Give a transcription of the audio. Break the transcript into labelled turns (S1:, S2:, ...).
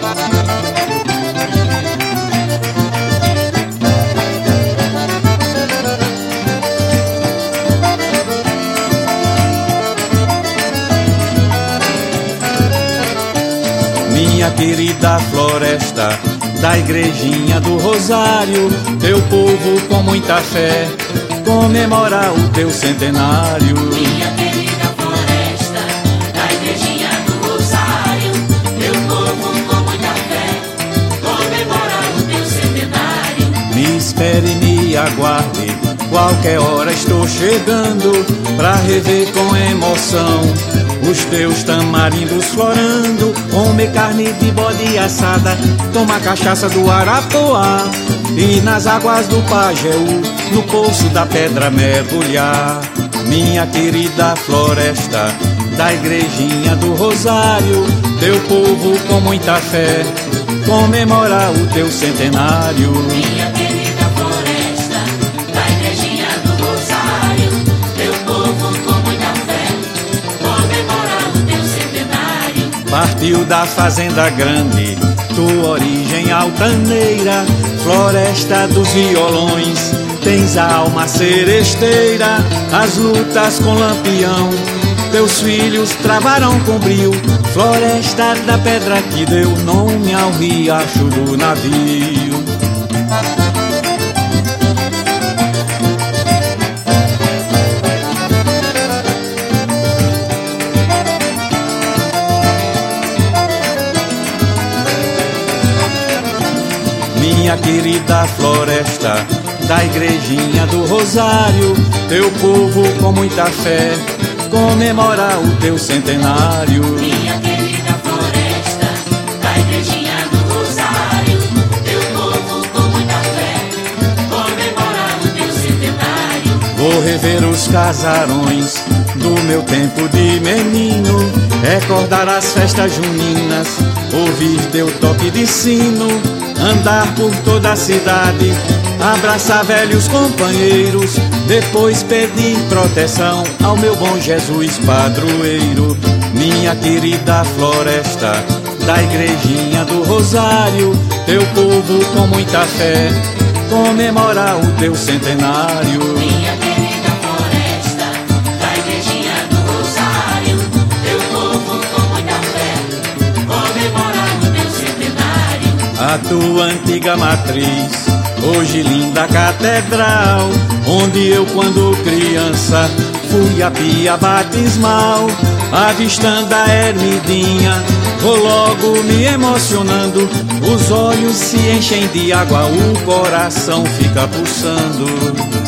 S1: Minha querida floresta da igrejinha do Rosário, teu povo com muita fé comemora o teu centenário.
S2: Minha querida floresta da igrejinha do Rosário, teu povo com muita fé comemora o teu centenário.
S1: Me espere e me aguarde, qualquer hora estou chegando pra rever com emoção os teus tamarindos florando, comer carne de bode assada, tomar cachaça do Arapuá e nas águas do Pajeú, no poço da pedra mergulhar. Minha querida floresta da igrejinha do Rosário, teu povo com muita fé comemora o teu centenário.
S2: Minha querida floresta da igrejinha do Rosário, teu povo com muita fé comemora o teu centenário.
S1: Partiu da fazenda grande, tua origem altaneira, floresta dos violões, tens a alma seresteira, as lutas com lampião, teus filhos travaram com brio, floresta da pedra que deu nome ao riacho do navio. Minha querida floresta da igrejinha do Rosário, teu povo com muita fé comemora o teu centenário.
S2: Minha querida floresta da igrejinha do Rosário, teu povo com muita fé comemora o teu centenário.
S1: Vou rever os casarões do meu tempo de menino, recordar as festas juninas, ouvir teu toque de sino, andar por toda a cidade, abraçar velhos companheiros, depois pedir proteção ao meu bom Jesus padroeiro. Minha querida floresta da igrejinha do Rosário, teu povo com muita fé comemora o teu centenário.
S2: Minha querida floresta da igrejinha do Rosário, teu povo com muita fé comemora o teu centenário.
S1: A tua antiga matriz, hoje linda catedral, onde eu quando criança fui a pia batismal, avistando a ermidinha, vou logo me emocionando, os olhos se enchem de água, o coração fica pulsando.